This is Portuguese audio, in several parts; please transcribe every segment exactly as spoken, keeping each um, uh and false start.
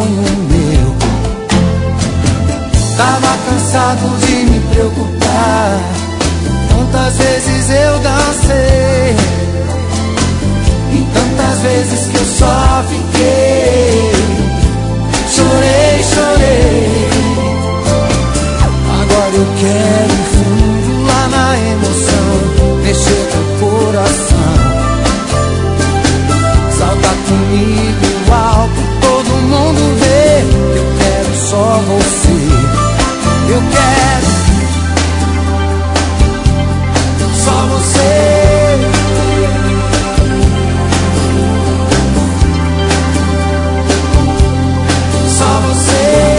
sonho meu. Tava cansado de me preocupar, tantas vezes eu dancei, e tantas vezes que eu só fiquei. Chorei, chorei. Agora eu quero ir fundo lá na emoção, mexer com o coração. Salta comigo alto, todo mundo vê. Eu quero só você. Eu quero só você. Só você.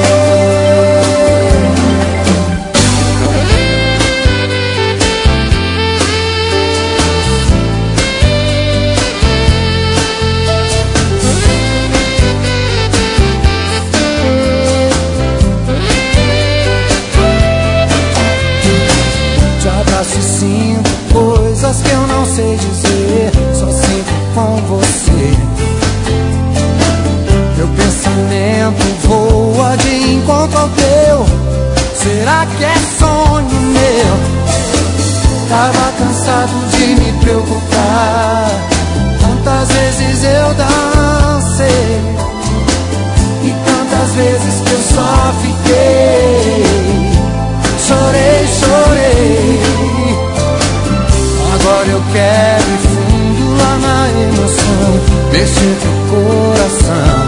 Te sinto coisas que eu não sei dizer, só sinto com você. Meu pensamento voa de encontro ao teu. Será que é sonho meu? Tava cansado de me preocupar, tantas vezes eu dancei, e tantas vezes que eu só fiquei. Chorei, chorei. Agora eu quero ir fundo lá na emoção, mexer com o coração.